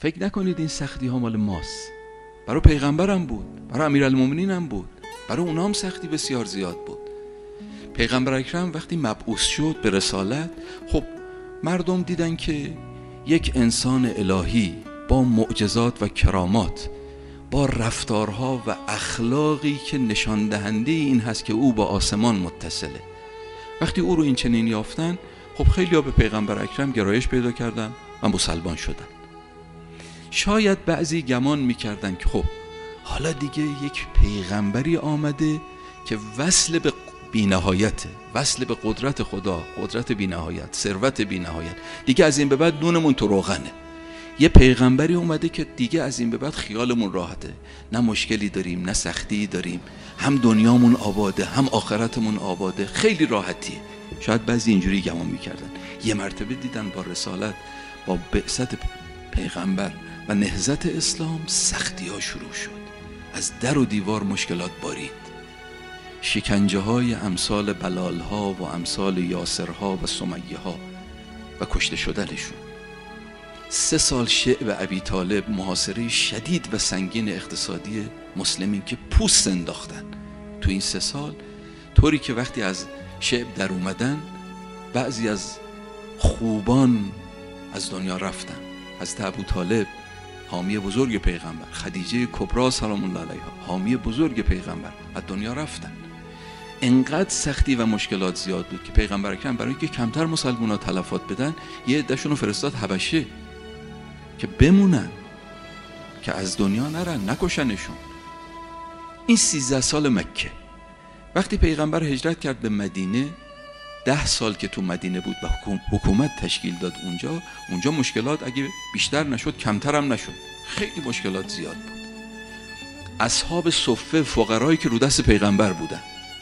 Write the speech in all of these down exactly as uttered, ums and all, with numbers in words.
فکر نکنید این سختی ها مال ماست. برای پیغمبرم بود، برای امیرالمومنین هم بود، برای اونا هم سختی بسیار زیاد بود. پیغمبر اکرم وقتی مبعوث شد به رسالت، خب مردم دیدن که یک انسان الهی با معجزات و کرامات، با رفتارها و اخلاقی که نشان دهنده این هست که او با آسمان متصله. وقتی او رو این چنین یافتن، خب خیلی ها به پیغمبر اکرم گرایش پیدا کردن و مسلمان شدن. شاید بعضی گمان میکردن که خب حالا دیگه یک پیغمبری آمده که وصل به بی‌نهایته، وصل به قدرت خدا، قدرت بی‌نهایت، ثروت بی‌نهایت، دیگه از این به بعد نونمون تو روغنه. یه پیغمبری اومده که دیگه از این به بعد خیالمون راحته، نه مشکلی داریم نه سختی داریم، هم دنیامون آباده هم آخرتمون آباده، خیلی راحتیه. شاید بعضی اینجوری گمان میکردن. یه مرتبه دیدن با رسالت، با بعثت پیغمبر و نهضت اسلام سختی ها شروع شد. از در و دیوار مشکلات بارید، شکنجه های امثال بلال ها و امثال یاسر ها و سمیه ها و کشته شدنشون. سه سال شعب ابی طالب، محاصره شدید و سنگین اقتصادی مسلمین که پوست انداختن تو این سه سال، طوری که وقتی از شعب در اومدن بعضی از خوبان از دنیا رفتن. حضرت ابو طالب حامی بزرگ پیغمبر، خدیجه کبرا سلام الله علیها حامی بزرگ پیغمبر از دنیا رفتن. انقدر سختی و مشکلات زیاد بود که پیغمبر اکرم برای اینکه کمتر مسلمان‌ها تلفات بدن، یه عده‌شون رو فرستاد حبشه که بمونن، که از دنیا نرن، نکشنشون. این سیزده سال مکه. وقتی پیغمبر هجرت کرد به مدینه، ده سال که تو مدینه بود و حکومت تشکیل داد اونجا، اونجا مشکلات اگه بیشتر نشد کمتر هم نشد، خیلی مشکلات زیاد بود. اصحاب صفه فقرایی که رو دست پیغمبر بودن،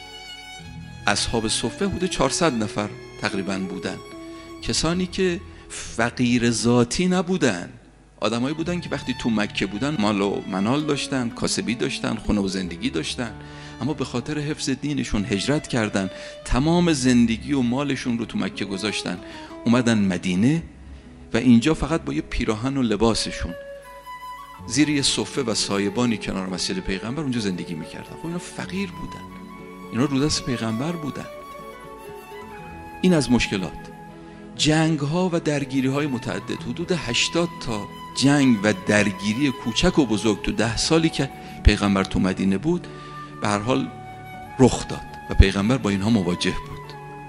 اصحاب صفه بوده چهارصد نفر تقریبا بودن، کسانی که فقیر ذاتی نبودن، آدمایی بودن که وقتی تو مکه بودن مال و منال داشتن، کاسبی داشتن، خونه و زندگی داشتن، اما به خاطر حفظ دینشون هجرت کردن، تمام زندگی و مالشون رو تو مکه گذاشتن، اومدن مدینه و اینجا فقط با یه پیراهن و لباسشون زیر یه صفه و سایبانی کنار مسجد پیغمبر اونجا زندگی میکردن. خب اینا فقیر بودن، اینا رو دست پیغمبر بودن. این از مشکلات. جنگ ها و درگیری های متعدد، حدود هشتاد تا جنگ و درگیری کوچک و بزرگ تو ده سالی که پیغمبر تو مدینه بود به هر حال رخ داد و پیغمبر با اینها مواجه بود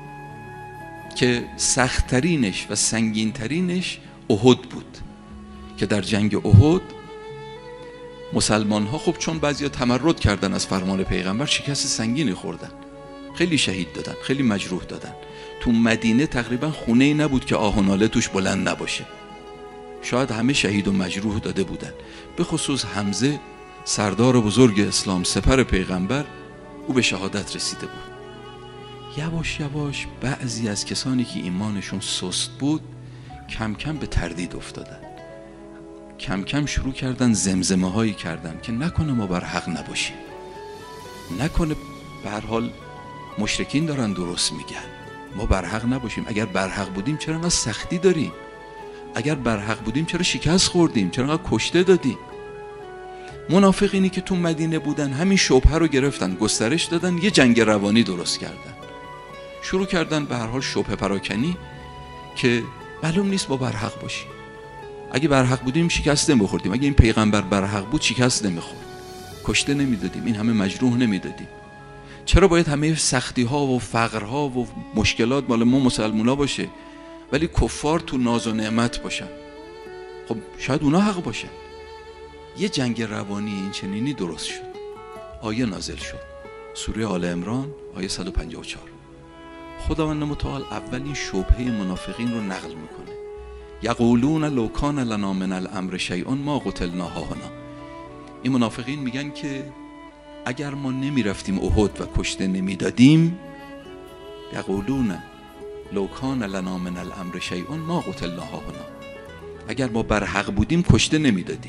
که سخت‌ترینش و سنگین‌ترینش احد بود، که در جنگ احد مسلمان ها خب چون بعضیا تمرد کردن از فرمان پیغمبر شکست سنگینی خوردن، خیلی شهید دادن، خیلی مجروح دادن. تو مدینه تقریبا خونه‌ای نبود که آه و ناله توش بلند نباشه، شاید همه شهید و مجروح داده بودن. به خصوص حمزه سردار بزرگ اسلام، سپر پیغمبر، او به شهادت رسیده بود. یواش یواش بعضی از کسانی که ایمانشون سست بود کم کم به تردید افتادن، کم کم شروع کردن زمزمه هایی کردن که نکنه ما بر حق نباشیم، نکنه به هر حال مشرکین دارن درست میگن، ما بر حق نباشیم. اگر بر حق بودیم چرا انقدر سختی داریم؟ اگر بر حق بودیم چرا شکست خوردیم؟ چرا انقدر کشته دادیم؟ منافقینی که تو مدینه بودن همین شبهه رو گرفتن، گسترش دادن، یه جنگ روانی درست کردن، شروع کردن به هر حال شبهه پراکنی که معلوم نیست ما بر حق باشیم. اگه بر حق بودیم شکست نمیخوردیم، اگه این پیغمبر بر حق بود شکست نمیخورد، کشته نمیدادیم، این همه مجروح نمیدادیم. چرا باید همه سختی ها و فقر ها و مشکلات مال ما مسلمونا باشه ولی کفار تو ناز و نعمت باشن؟ خب شاید اونا حق باشن. یه جنگ روانی این چنینی درست شد. آیه نازل شد، سوره آل عمران آیه صد و پنجاه و چهار. خداوند متعال اولین شبهه منافقین رو نقل میکنه. یقولون لو کان لنا من الامر شیء ما قتلنا هاهنا. این منافقین میگن که اگر ما نمیرفتیم احد و کشته نمیدادیم، یقولون لو کان لنا من الامر شیء ما قتلنا هاهنا، اگر ما بر حق بودیم کشته نمیدادیم،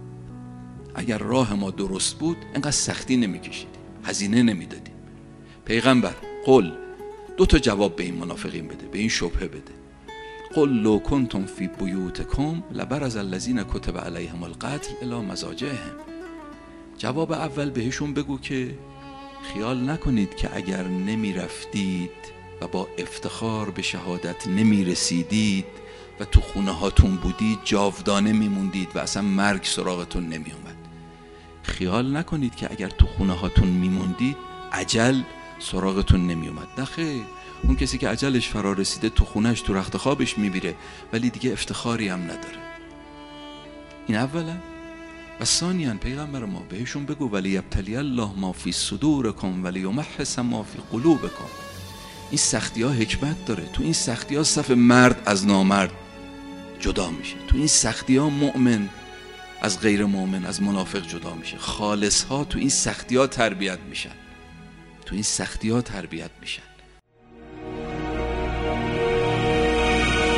اگر راه ما درست بود انقدر سختی نمیکشیدیم، هزینه نمیدادیم. پیغمبر قل دو تا جواب به این منافقین بده، به این شبهه بده. قل لو کنتم فی بیوتکم لبرز الذین کتب علیهم القتل الی مضاجعهم. جواب اول بهشون بگو که خیال نکنید که اگر نمی رفتید و با افتخار به شهادت نمی رسیدید و تو خونه هاتون بودید جاودانه می موندید و اصلا مرگ سراغتون نمی اومد. خیال نکنید که اگر تو خونه هاتون می موندید اجل سراغتون نمی اومد. نه خیر، اون کسی که اجلش فرا رسیده تو خونهش تو رخت خوابش می بیره ولی دیگه افتخاری هم نداره. این اولا. و ثانیاً پیغمبر ما بهشون بگو ولی یبتلی الله ما فی صدورکم ولی یمحص ما فی قلوبکم. این سختی ها حکمت داره. تو این سختی ها صف مرد از نامرد جدا میشه. تو این سختی ها مؤمن از غیر مؤمن، از منافق جدا میشه. خالص ها تو این سختی ها تربیت میشن. تو این سختی ها تربیت میشن.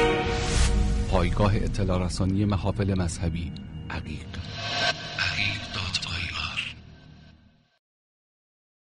پایگاه اطلاع رسانی محافل مذهبی عقیق. عقیق.